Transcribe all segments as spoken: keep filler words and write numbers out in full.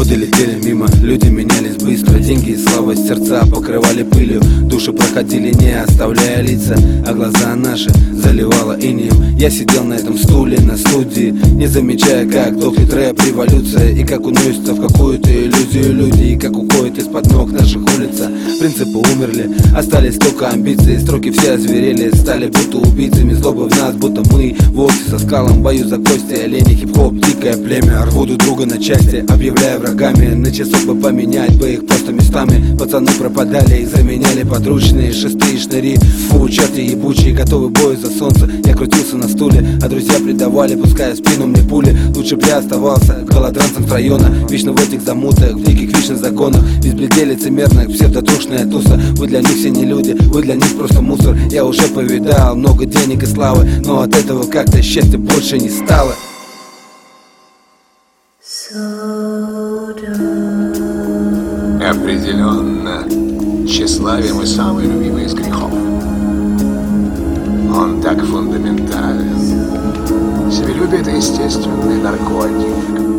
Годы летели мимо, люди менялись быстро. Деньги и слава сердца покрывали пылью. Души проходили, не оставляя лица, а глаза наши заливало инеем. Я сидел на этом стуле на студии, не замечая, как дохнет рэп, революция, и как уносится в какую-то иллюзию люди, и как уходит из-под ног наших улица. Принципы умерли, остались только амбиции. Строки все озверели, стали будто убийцами. Злобы в нас, будто мы волки со скалом. В бою за кости, олени, хип-хоп, дикое племя. Рву друг друга на части, объявляя врагами. На часок бы поменять бы их просто местами. Пацаны пропадали и заменяли подручные шесты и шныри. Фу, черти ебучие, готовы к бою за солнце. Я крутился на стуле, а друзья предавали, пуская в спину мне пули. Лучше б я оставался голодранцем с района, вечно в этих замутах, в диких вечных загонах. Без бредей лицемерных, псевдотрушная туса. Вы для них все не люди, вы для них просто мусор. Я уже повидал много денег и славы, но от этого как-то счастья больше не стало. Определенно, тщеславие мой самый любимый из грехов. Он так фундаментален. Себелюбие — это естественный наркотик.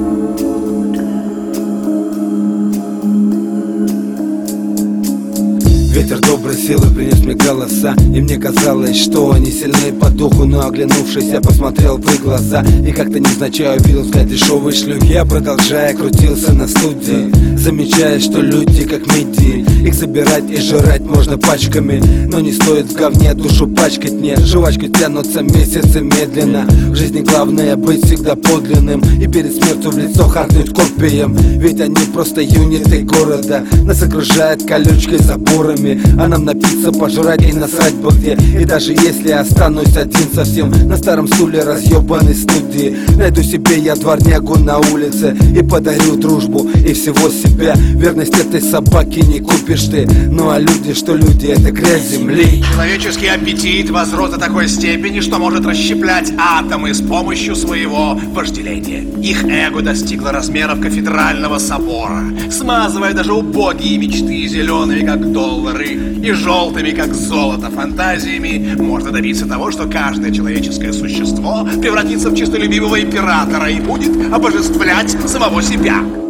Ветер доброй силы принес мне голоса, и мне казалось, что они сильны по духу. Но оглянувшись, я посмотрел в их глаза и как-то невзначай увидел взгляд дешевой шлюхи. Я, продолжая, крутился на студии, замечая, что люди как мидии. Их собирать и жрать можно пачками, но не стоит в говне душу пачкать. Нет, жвачки тянутся месяцы медленно. В жизни главное быть всегда подлинным и перед смертью в лицо харкнуть копием. Ведь они просто юниты города, нас окружают колючкой заборами. А нам напиться, пожрать и насрать бы где. И даже если останусь один совсем на старом стуле разъебанной студии, найду себе я дворнягу на улице и подарю дружбу и всего себя. Верность этой собаки не купишь ты. Ну а люди, что люди, это грязь земли. Человеческий аппетит возрос до такой степени, что может расщеплять атомы с помощью своего вожделения. Их эго достигло размеров кафедрального собора, смазывая даже убогие мечты зелеными, как доллары, и желтыми, как золото, фантазиями. Можно добиться того, что каждое человеческое существо превратится в чистолюбивого императора и будет обожествлять самого себя.